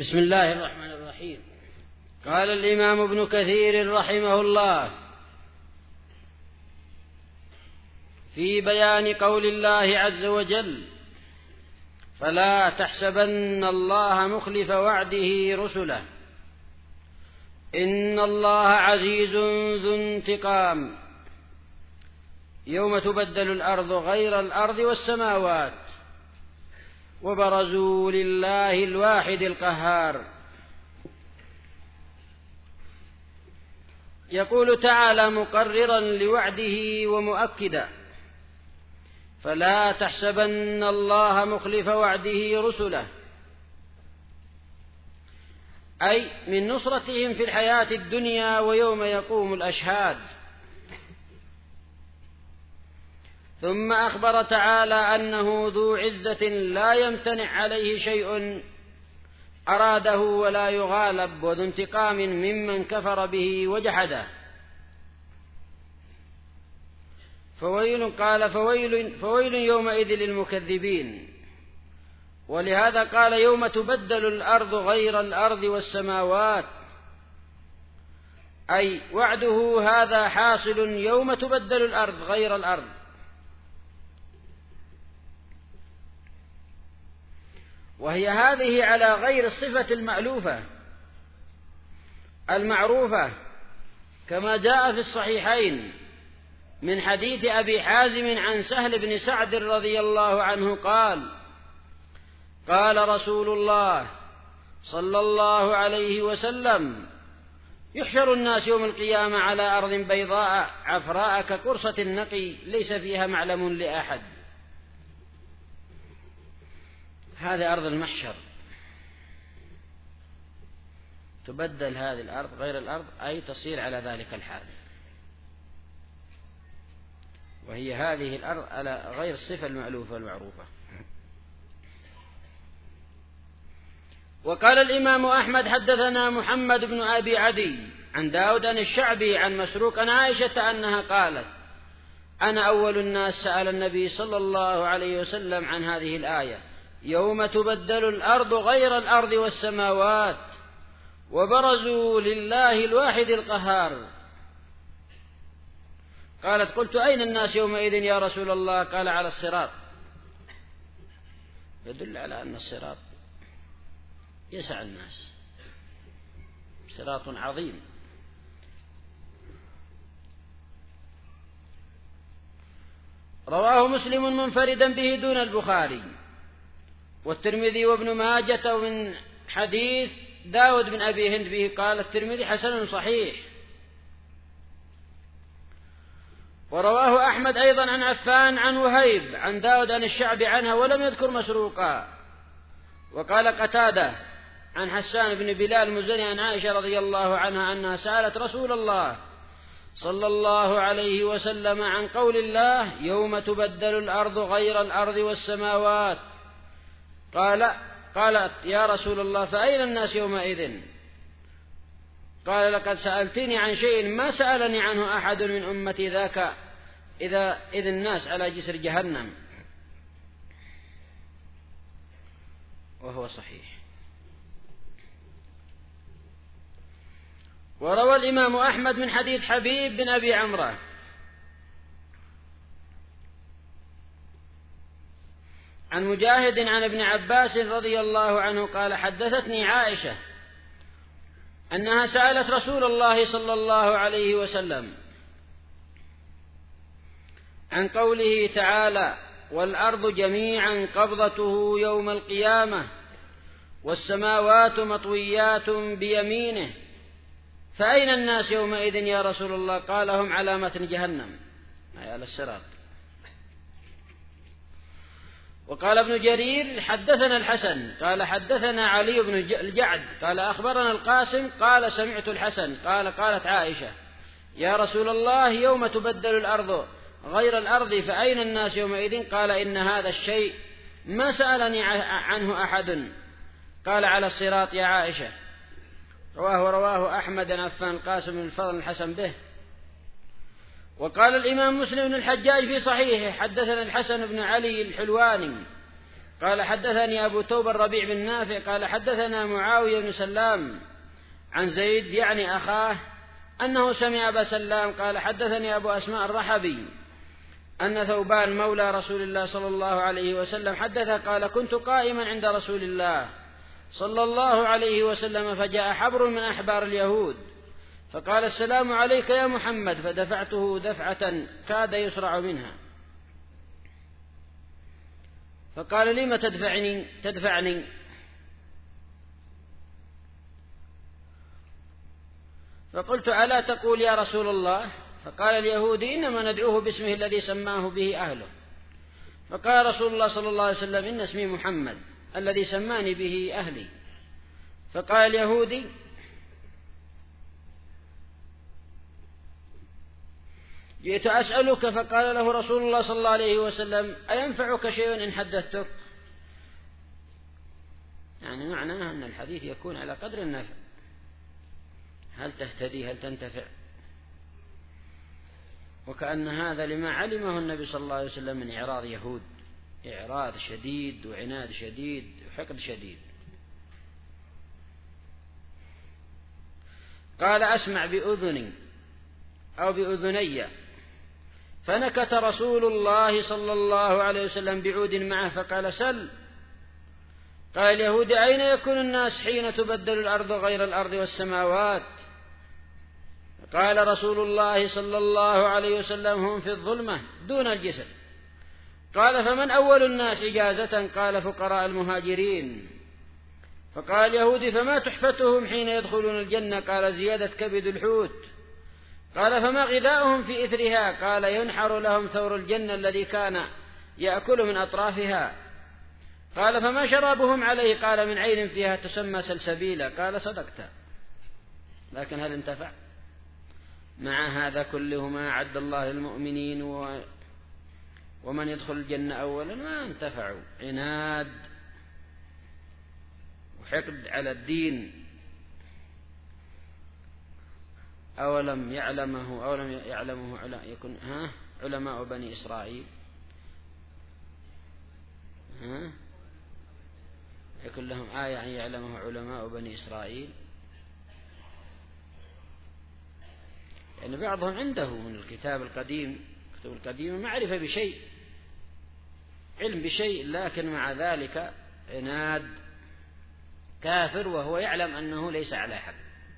بسم الله الرحمن الرحيم. قال الإمام ابن كثير رحمه الله في بيان قول الله عز وجل: فلا تحسبن الله مخلف وعده رسله إن الله عزيز ذو انتقام يوم تبدل الأرض غير الأرض والسماوات وبرزوا لله الواحد القهار. يقول تعالى مقررا لوعده ومؤكدا: فلا تحسبن الله مخلف وعده رسله، أي من نصرتهم في الحياة الدنيا ويوم يقوم الأشهاد. ثم أخبر تعالى أنه ذو عزة لا يمتنع عليه شيء أراده ولا يغالب، وذو انتقام ممن كفر به وجحده. فويل يومئذ للمكذبين. ولهذا قال: يوم تبدل الأرض غير الأرض والسماوات، أي وعده هذا حاصل يوم تبدل الأرض غير الأرض. وهي هذه على غير الصفة المألوفة المعروفة، كما جاء في الصحيحين من حديث أبي حازم عن سهل بن سعد رضي الله عنه قال: قال رسول الله صلى الله عليه وسلم: يحشر الناس يوم القيامة على أرض بيضاء عفراء كقرصة النقي ليس فيها معلم لأحد. هذه أرض المحشر، تبدل هذه الأرض غير الأرض، أي تصير على ذلك الحال. وهي هذه الأرض على غير الصفة المألوفة المعروفة. وقال الإمام أحمد: حدثنا محمد بن أبي عدي عن داود عن الشعبي عن مسروق عن عائشة أنها قالت: أنا أول الناس سأل النبي صلى الله عليه وسلم عن هذه الآية: يوم تبدل الأرض غير الأرض والسماوات وبرزوا لله الواحد القهار. قالت: قلت: أين الناس يومئذ يا رسول الله؟ قال: على الصراط. يدل على أن الصراط يسع الناس، صراط عظيم. رواه مسلم منفردا به دون البخاري والترمذي وابن ماجة من حديث داود بن أبي هند به. قال الترمذي: حسن صحيح. ورواه أحمد أيضا عن عفان عن وهيب عن داود عن الشعبي عنها ولم يذكر مسروقا. وقال قتادة عن حسان بن بلال المزني عن عائشة رضي الله عنها أنها سألت رسول الله صلى الله عليه وسلم عن قول الله: يوم تبدل الأرض غير الأرض والسماوات. قالت: يا رسول الله، فأين الناس يومئذ؟ قال: لقد سألتني عن شيء ما سألني عنه أحد من أمتي ذاك إذ الناس على جسر جهنم. وهو صحيح. وروى الإمام أحمد من حديث حبيب بن أبي عمرة عن مجاهد عن ابن عباس رضي الله عنه قال: حدثتني عائشة أنها سألت رسول الله صلى الله عليه وسلم عن قوله تعالى: والأرض جميعا قبضته يوم القيامة والسماوات مطويات بيمينه، فأين الناس يومئذ يا رسول الله؟ قال: هم على متن جهنم، أي على الصراط. وقال ابن جرير: حدثنا الحسن قال: حدثنا علي بن الجعد قال: أخبرنا القاسم قال: سمعت الحسن قال: قالت عائشة: يا رسول الله، يوم تبدل الأرض غير الأرض فأين الناس يومئذ؟ قال: إن هذا الشيء ما سألني عنه أحد. قال: على الصراط يا عائشة. رواه أحمد عن عفان القاسم بن الفضل الحسن به. وقال الإمام مسلم بن الحجاج في صحيحه: حدثنا الحسن بن علي الحلواني قال حدثني أبو توبة الربيع بن نافع قال حدثنا معاوية بن سلام عن زيد يعني أخاه أنه سمع أبا سلام قال حدثني أبو أسماء الرحبي أن ثوبان مولى رسول الله صلى الله عليه وسلم حدث قال كنت قائما عند رسول الله صلى الله عليه وسلم فجاء حبر من أحبار اليهود فقال السلام عليك يا محمد فدفعته دفعة كاد يسرع منها فقال لم تدفعني فقلت ألا تقول يا رسول الله فقال اليهودي إنما ندعوه باسمه الذي سماه به أهله فقال رسول الله صلى الله عليه وسلم إن اسمي محمد الذي سماني به أهلي فقال اليهودي جئت أسألك فقال له رسول الله صلى الله عليه وسلم أينفعك شيء إن حدثتك يعني معناه أن الحديث يكون على قدر النفع هل تهتدي هل تنتفع وكأن هذا لما علمه النبي صلى الله عليه وسلم من إعراض يهود إعراض شديد وعناد شديد وحقد شديد. قال أسمع بأذني أو بأذني فنكت رسول الله صلى الله عليه وسلم بعود معه فقال سل قال اليهود أين يكون الناس حين تبدل الأرض غير الأرض والسماوات قال رسول الله صلى الله عليه وسلم هم في الظلمة دون الجسد قال فمن أول الناس إجازة قال فقراء المهاجرين فقال اليهود فما تحفتهم حين يدخلون الجنة قال زيادة كبد الحوت قال فما غذاؤهم في إثرها قال ينحر لهم ثور الجنة الذي كان يأكل من أطرافها قال فما شرابهم عليه قال من عين فيها تسمى سلسبيلا قال صدقت لكن هل انتفع مع هذا كله ما أعد الله للمؤمنين ومن يدخل الجنة أولا ما انتفعوا عناد وحقد على الدين أولم يعلمه يكون علماء بني إسرائيل يكون لهم آية أن يعلمه علماء بني إسرائيل يعني بعضهم عنده من الكتاب القديم معرفة بشيء علم بشيء لكن مع ذلك عناد كافر وهو يعلم أنه ليس على حق.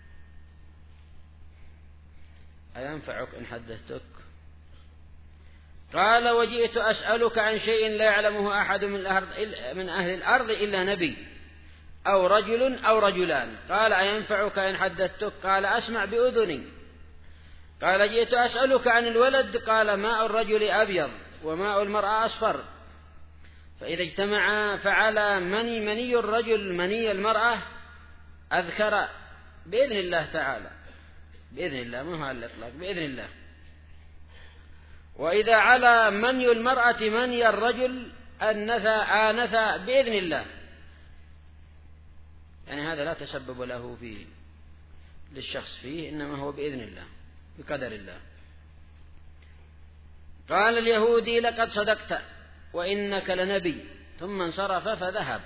أينفعك إن حدثتك قال وجئت أسألك عن شيء لا يعلمه أحد من أهل الأرض إلا نبي أو رجل أو رجلان قال أينفعك إن حدثتك قال أسمع بأذني قال جئت أسألك عن الولد قال ماء الرجل أبيض وماء المرأة أصفر فإذا اجتمعا فعلى مني الرجل مني المرأة أذكر بإذن الله تعالى بإذن الله ما هو على الإطلاق بإذن الله وإذا على مني المرأة مني الرجل آنثى بإذن الله يعني هذا لا تسبب له فيه للشخص فيه إنما هو بإذن الله بقدر الله. قال اليهودي لقد صدقت وإنك لنبي ثم انصرف فذهب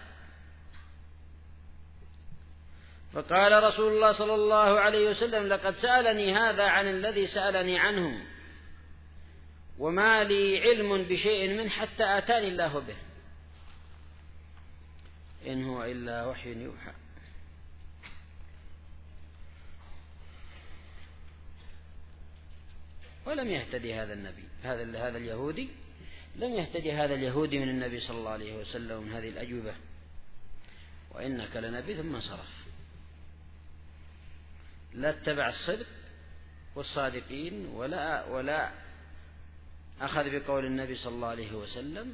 فقال رسول الله صلى الله عليه وسلم لقد سألني هذا عن الذي سألني عنه وما لي علم بشيء من حتى أتاني الله به إن هو إلا وحي يوحى. ولم يهتدي هذا النبي هذا اليهودي لم يهتدي هذا اليهودي من النبي صلى الله عليه وسلم من هذه الأجوبة وإنك لنبي ثم انصرف لا اتبع الصدق والصادقين ولا أخذ بقول النبي صلى الله عليه وسلم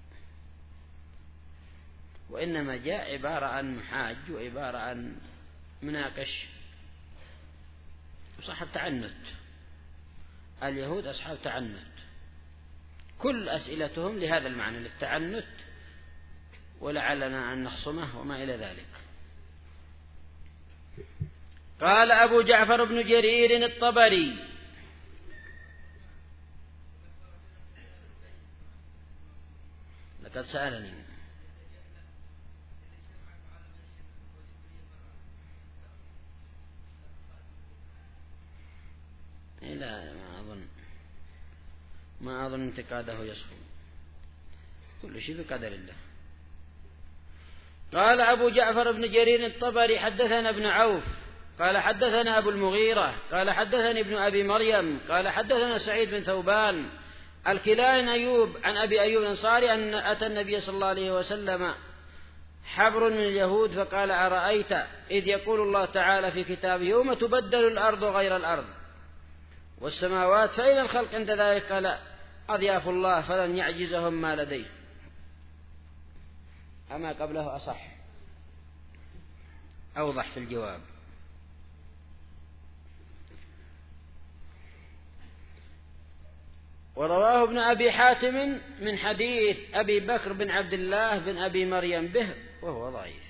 وإنما جاء عبارة عن محاج وعبارة عن مناقش وصاحب تعنت. اليهود أصحاب تعنت كل أسئلتهم لهذا المعنى للتعنت ولعلنا أن نخصمه وما إلى ذلك. قال أبو جعفر بن جرير الطبري لقد سألني لا ما أظن انتقاده يصفو، كل شيء بقدر الله. قال أبو جعفر بن جرير الطبري حدثنا ابن عوف قال حدثنا أبو المغيرة قال حدثني ابن أبي مريم قال حدثنا سعيد بن ثوبان الكلائي أيوب عن أبي أيوب الأنصاري أن أتى النبي صلى الله عليه وسلم حبر من اليهود فقال أرأيت إذ يقول الله تعالى في كتابه يوم تبدل الأرض غير الأرض والسماوات فإذا الخلق عند ذلك قال أضياف الله فلن يعجزهم ما لديه. أما قبله أصح أوضح في الجواب. ورواه ابن أبي حاتم من حديث أبي بكر بن عبد الله بن أبي مريم به وهو ضعيف.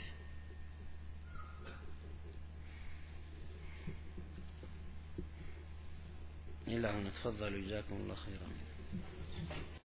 إلى هنا تفضلوا جزاكم الله خيرا.